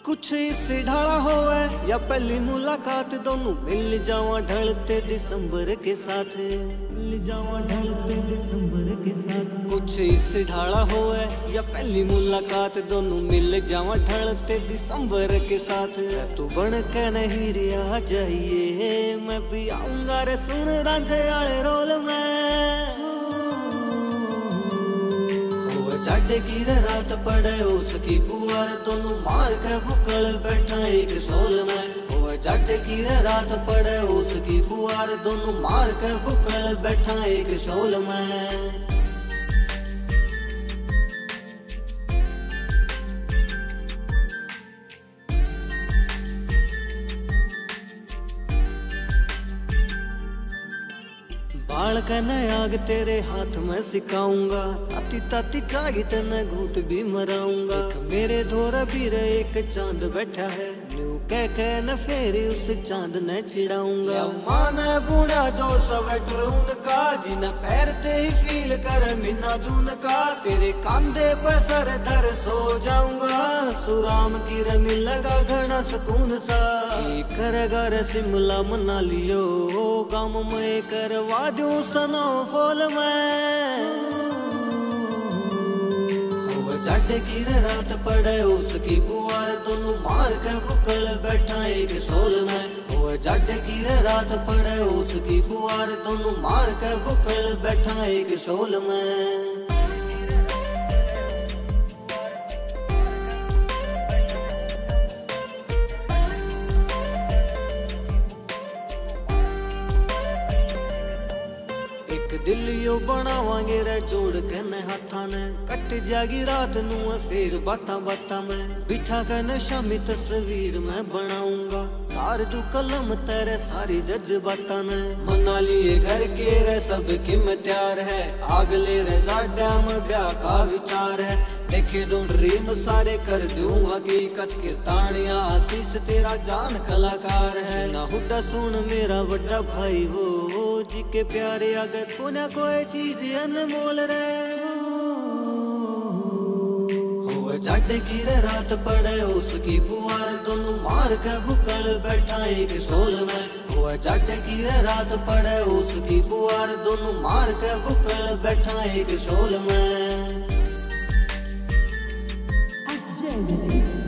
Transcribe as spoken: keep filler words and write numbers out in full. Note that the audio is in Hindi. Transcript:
कुछ इससे ढाला होवे या पहली मुलाकात, दोनों मिल जावा ढलते दिसंबर के साथ, मिल जावा ढलते दिसंबर के साथ। कुछ इससे ढाला होवे या पहली मुलाकात, दोनों मिल जावा ढलते दिसंबर के साथ। तू बन के नहीं रिया जाइए, मैं भी आऊंगा रे सुन रांझे वाले रोल में। जाडे की रात पड़े उसकी पुआर, दोनों मार के बुकल बैठा एक सोल में। वो जाडे की रात पड़े उसकी पुआर, दोनों मार के बुकल बैठा एक सोल में। बाल कने आग तेरे हाथ में सिखाऊंगा, ताती ताती चागी तेने घूट भी मराऊंगा। एक मेरे धोरा भी रे एक चांद बैठा है, न्यू कह के न फेरी उस चांद ने चिढ़ाऊंगा। माने बूढ़ा जो स्वेटर उनका, जिन्हें पैरते ही फील कर मीना जून का। तेरे कांधे पर सर धर सो जाऊंगा, सुराम की रमी लगा घना सुकून सा। करेगा रे शिमला मना लियो, गाँव में करवा दूं स्नोफॉल में। जाडे की रात पड़े उसकी पुआर, दोनों मार के बुकल बैठा एक सोल में। वो जाडे की रात पड़े उसकी पुआर, दोनों मार के बुकल बैठा एक सोल में। दिलियो बनावांगे रे जोड़ के न हाथा ने, कट जागी रात नू फिर बाता बाता में। बिठा के न शामी तस्वीर में बनाऊंगा, तार दू कलम तेरे सारी जज्बाता ने। मना लिए घर के रे सब की में तैयार है, आग ले रे जाड्या में ब्याह का विचार है। देखे दो ड्रीम सारे कर दूं हकीकत, कीर्तानिया आशीष तेरा जान कलाकार है। ना हुड्डा सुन मेरा बड़ा भाई वो, जी के प्यारे अगर कोना कोई चीज अनमोल रे। हो जाडे की रात पड़े उसकी पुआर, दोनों मार के बुकल बैठा एक सोल में। हो जाडे की रात पड़े उसकी पुआर, दोनों मार के बुकल बैठा एक सोल में।